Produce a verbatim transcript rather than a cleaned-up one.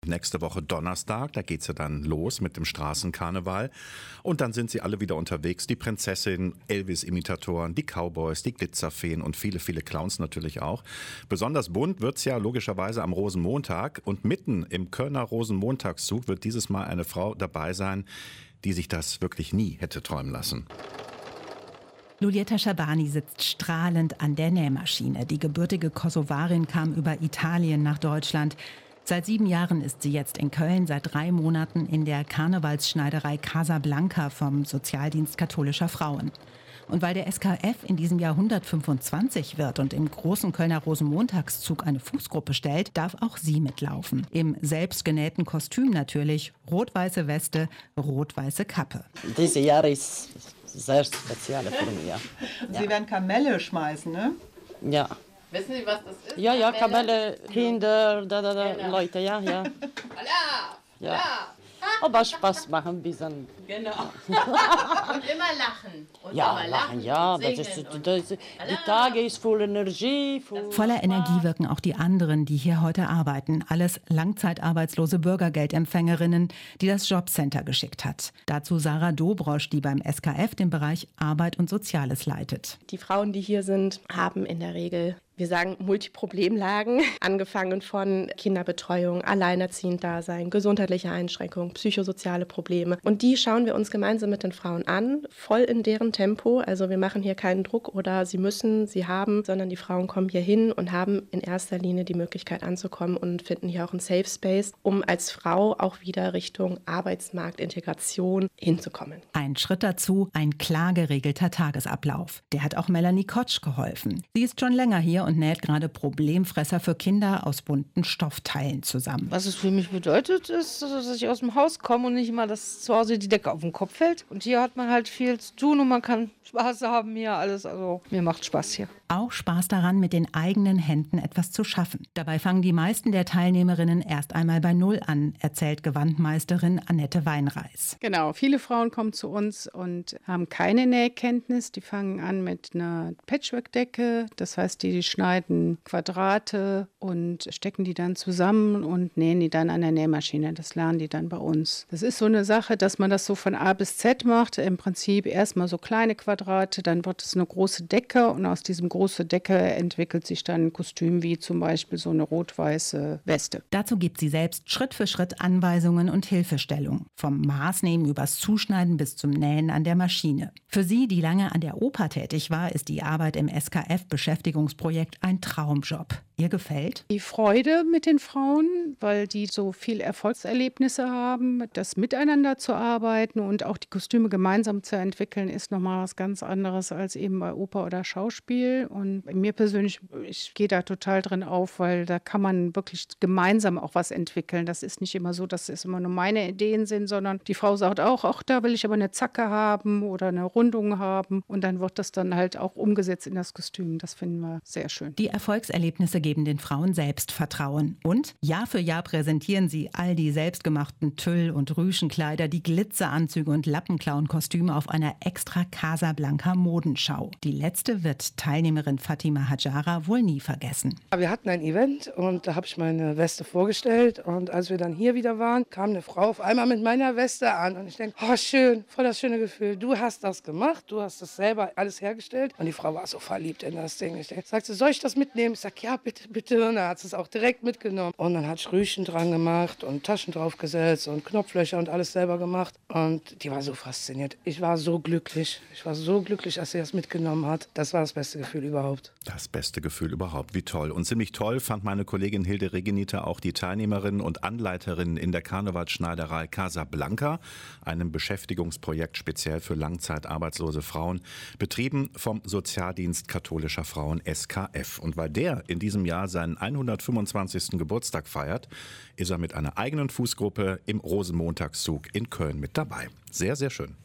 Nächste Woche Donnerstag, da geht's ja dann los mit dem Straßenkarneval. Und dann sind sie alle wieder unterwegs. Die Prinzessin, Elvis-Imitatoren, die Cowboys, die Glitzerfeen und viele, viele Clowns natürlich auch. Besonders bunt wird's ja logischerweise am Rosenmontag. Und mitten im Kölner Rosenmontagszug wird dieses Mal eine Frau dabei sein, die sich das wirklich nie hätte träumen lassen. Luljeta Schabani sitzt strahlend an der Nähmaschine. Die gebürtige Kosovarin kam über Italien nach Deutschland. Seit sieben Jahren ist sie jetzt in Köln, seit drei Monaten in der Karnevalsschneiderei Casablanca vom Sozialdienst katholischer Frauen. Und weil der S K F in diesem Jahr hundertfünfundzwanzig wird und im großen Kölner Rosenmontagszug eine Fußgruppe stellt, darf auch sie mitlaufen. Im selbstgenähten Kostüm natürlich, rot-weiße Weste, rot-weiße Kappe. Dieses Jahr ist sehr speziell für mich. Ja. Sie werden Kamelle schmeißen, ne? Ja. Wissen Sie, was das ist? Ja, ja, Kamelle, Kinder, da, da, da, Genau. Leute, ja, ja. Allah! Ja. Aber Spaß machen ein bisschen. Genau. Und immer lachen. Und Ja, immer lachen, ja. und Das singen ist, und das ist, die Tage ist voll Energie. Voll Voller Energie wirken auch die anderen, die hier heute arbeiten. Alles langzeitarbeitslose Bürgergeldempfängerinnen, die das Jobcenter geschickt hat. Dazu Sarah Dobrosch, die beim S K F den Bereich Arbeit und Soziales leitet. Die Frauen, die hier sind, haben in der Regel, wir sagen, Multiproblemlagen, angefangen von Kinderbetreuung, Alleinerziehenddasein, gesundheitliche Einschränkungen, psychosoziale Probleme. Und die schauen wir uns gemeinsam mit den Frauen an, voll in deren Tempo. Also wir machen hier keinen Druck oder sie müssen, sie haben, sondern die Frauen kommen hier hin und haben in erster Linie die Möglichkeit anzukommen und finden hier auch einen Safe Space, um als Frau auch wieder Richtung Arbeitsmarktintegration hinzukommen. Ein Schritt dazu, ein klar geregelter Tagesablauf. Der hat auch Melanie Kotsch geholfen. Sie ist schon länger hier und näht gerade Problemfresser für Kinder aus bunten Stoffteilen zusammen. Was es für mich bedeutet, ist, dass ich aus dem Haus komme und nicht immer, dass zu Hause die Decke auf den Kopf fällt. Und hier hat man halt viel zu tun und man kann Spaß haben hier, alles. Also mir macht Spaß hier. Auch Spaß daran, mit den eigenen Händen etwas zu schaffen. Dabei fangen die meisten der Teilnehmerinnen erst einmal bei Null an, erzählt Gewandmeisterin Annette Weinreis. Genau, viele Frauen kommen zu uns und haben keine Nähkenntnis. Die fangen an mit einer Patchwork-Decke. Das heißt, die schneiden Quadrate und stecken die dann zusammen und nähen die dann an der Nähmaschine. Das lernen die dann bei uns. Das ist so eine Sache, dass man das so von A bis Z macht. Im Prinzip erstmal so kleine Quadrate, dann wird es eine große Decke und aus diesem großen Decke entwickelt sich dann ein Kostüm wie zum Beispiel so eine rot-weiße Weste. Dazu gibt sie selbst Schritt für Schritt Anweisungen und Hilfestellung. Vom Maßnehmen übers Zuschneiden bis zum Nähen an der Maschine. Für sie, die lange an der Oper tätig war, ist die Arbeit im S K F-Beschäftigungsprojekt ein Traumjob. Ihr gefällt? Die Freude mit den Frauen, weil die so viel Erfolgserlebnisse haben, das miteinander zu arbeiten und auch die Kostüme gemeinsam zu entwickeln, ist nochmal was ganz anderes als eben bei Oper oder Schauspiel. Und mir persönlich, ich gehe da total drin auf, weil da kann man wirklich gemeinsam auch was entwickeln. Das ist nicht immer so, dass es immer nur meine Ideen sind, sondern die Frau sagt auch, ach, da will ich aber eine Zacke haben oder eine Rundung haben. Und dann wird das dann halt auch umgesetzt in das Kostüm. Das finden wir sehr schön. Die Erfolgserlebnisse geben den Frauen Selbstvertrauen. Und Jahr für Jahr präsentieren sie all die selbstgemachten Tüll- und Rüschenkleider, die Glitzeranzüge und Lappenclown-Kostüme auf einer extra Casablanca Modenschau. Die letzte wird Teilnehmerin Fatima Hajara wohl nie vergessen. Wir hatten ein Event und da habe ich meine Weste vorgestellt und als wir dann hier wieder waren, kam eine Frau auf einmal mit meiner Weste an und ich denke, oh schön, voll das schöne Gefühl, du hast das gemacht, du hast das selber alles hergestellt und die Frau war so verliebt in das Ding. Ich sagte, soll ich das mitnehmen? Ich sage, ja, bitte, bitte. Und dann hat sie es auch direkt mitgenommen. Und dann hat ich Rüschen dran gemacht und Taschen draufgesetzt und Knopflöcher und alles selber gemacht. Und die war so fasziniert. Ich war so glücklich. Ich war so glücklich, als sie das mitgenommen hat. Das war das beste Gefühl überhaupt. Das beste Gefühl überhaupt, wie toll. Und ziemlich toll fand meine Kollegin Hilde Regenita auch die Teilnehmerinnen und Anleiterinnen in der Karnevalsschneiderei Casablanca, einem Beschäftigungsprojekt speziell für langzeitarbeitslose Frauen, betrieben vom Sozialdienst katholischer Frauen S K F. Und weil der in diesem Jahr seinen hundertfünfundzwanzigsten Geburtstag feiert, ist er mit einer eigenen Fußgruppe im Rosenmontagszug in Köln mit dabei. Sehr, sehr schön.